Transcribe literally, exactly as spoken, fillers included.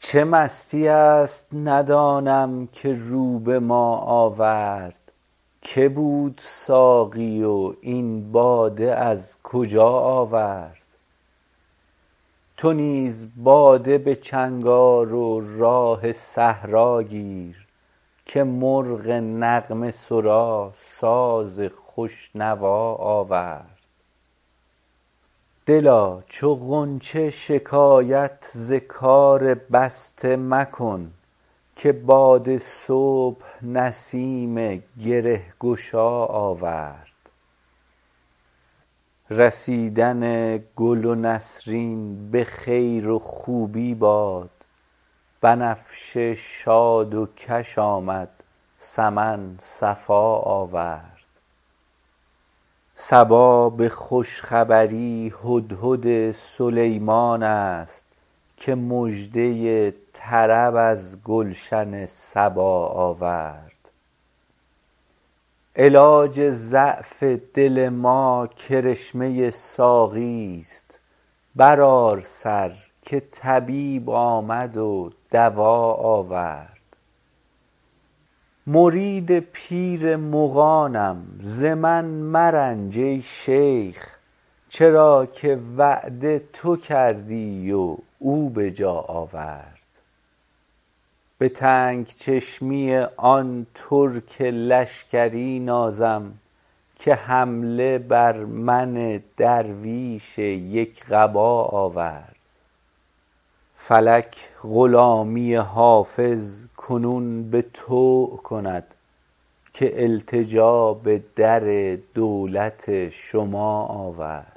چه مستی است ندانم که رو به ما آورد. که بود ساقی و این باده از کجا آورد؟ تو نیز باده به چنگ آر و راه صحرا گیر، که مرغ نغمه سرا ساز خوش نوا آورد. دلا چو غنچه شکایت ز کار بسته مکن، که باد صبح نسیم گره گشا آورد. رسیدن گل و نسرین به خیر و خوبی باد، بنفشه شاد و کش آمد سمن صفا آورد. صبا به خوش خبری هدهد سلیمان است، که مژده طرب از گلشن سبا آورد. علاج ضعف دل ما کرشمه ساقی است، برآر سر که طبیب آمد و دوا آورد. مرید پیر مغانم ز من مرنج ای شیخ، چرا که وعده تو کردی و او به جا آورد. به تنگ چشمی آن ترک لشکری نازم، که حمله بر من درویش یک قبا آورد. فلک غلامی حافظ کنون به طوع کند، که التجا به در دولت شما آورد.